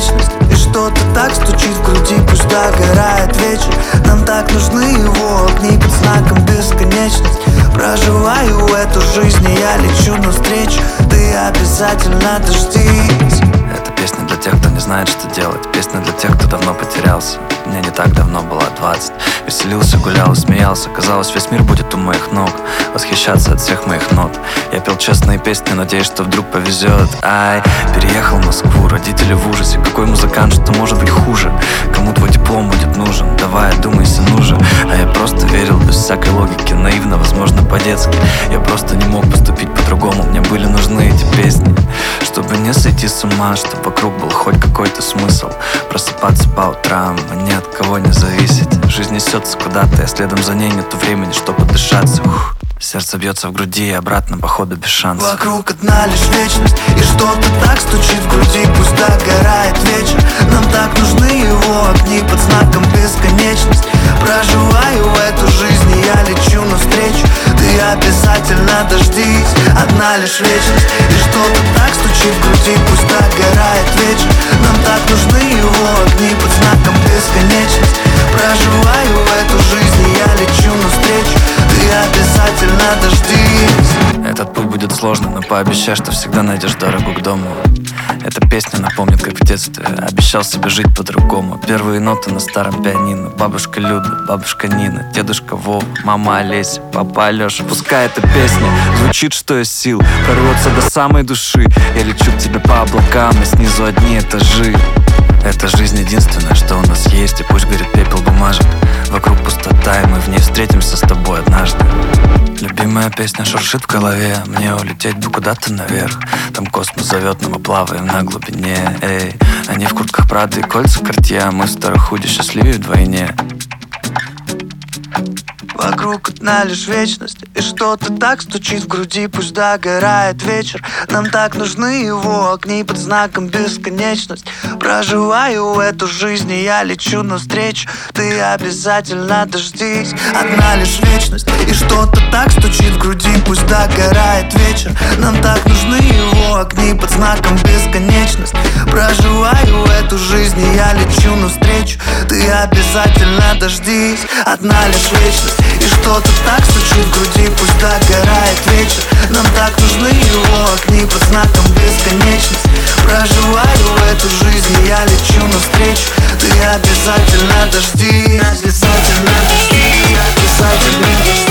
вечность, и что-то так стучит в груди. Пусть догорает вечер, нам так нужны его огни под знаком бесконечность. Проживаю эту жизнь, и я лечу навстречу. Ты обязательно дождись. Это песня для тех, кто не знает, что делать. Песня для тех, кто давно потерялся. Мне не так давно было 20. Веселился, гулял и смеялся. Казалось, весь мир будет у моих ног. Восхищаться от всех моих нот. Я пел честные песни, надеясь, что вдруг повезет. Ай, переехал в Москву, родители в ужасе. Какой музыкант, что может быть хуже? Кому твой диплом будет нужен? Давай, одумайся, ну же. А я просто верил без всякой логики. Наивно, возможно, по-детски. Я просто не мог поступить по-другому. Мне были нужны эти песни, чтобы не сойти с ума, чтобы вокруг был хоть какой-то смысл. Просыпаться по утрам, ни от кого не зависеть. Жизнь несется куда-то, а следом за ней нету времени, чтобы подышаться. Сердце бьется в груди и обратно, походу, без шансов. Вокруг одна лишь вечность, и что-то так стучит в груди. Пусть догорает вечер, нам так нужны его огни под знаком бесконечность. Проживаю эту жизнь, и я лечу навстречу. Ты обязательно дождись. Одна лишь вечность, и что-то так стучит в груди. Пусть догорает вечер, нам так нужны его огни под знаком бесконечность. Проживаю эту жизнь, и я лечу навстречу. Ты обязательно дождись. Этот путь будет сложным, но пообещай, что всегда найдешь дорогу к дому. Эта песня напомнит, как в детстве обещал себе жить по-другому. Первые ноты на старом пианино. Бабушка Люда, бабушка Нина, дедушка Вова, мама Олеся, папа Алеша. Пускай эта песня звучит, что из сил, прорвется до самой души. Я лечу к тебе по облакам, и снизу одни этажи. Эта жизнь единственное, что у нас есть. И пусть горит пепел бумажек, вокруг пустота, и мы в ней встретимся с тобой однажды. Любимая песня шуршит в голове. Мне улететь бы куда-то наверх. Там космос зовет, но мы плаваем на глубине. Эй, они в куртках Прада и кольца Картье, а мы в старых худи счастливее вдвойне. Вокруг одна лишь вечность, и что-то так стучит в груди. Пусть догорает вечер, нам так нужны его огни под знаком бесконечность. Проживаю эту жизнь, и я лечу навстречу. Ты обязательно дождись. Одна лишь вечность, и что-то так стучит в груди. Пусть догорает вечер, нам так нужны его огни под знаком бесконечность. Проживаю эту жизнь, и я лечу навстречу. Ты обязательно дождись. Одна лишь вечность, и что-то так стучит в груди. Пусть догорает вечер, нам так нужны его огни под знаком бесконечность. Проживаю эту жизнь, и я лечу навстречу. Ты обязательно дождись. Обязательно дождись. Обязательно дождись.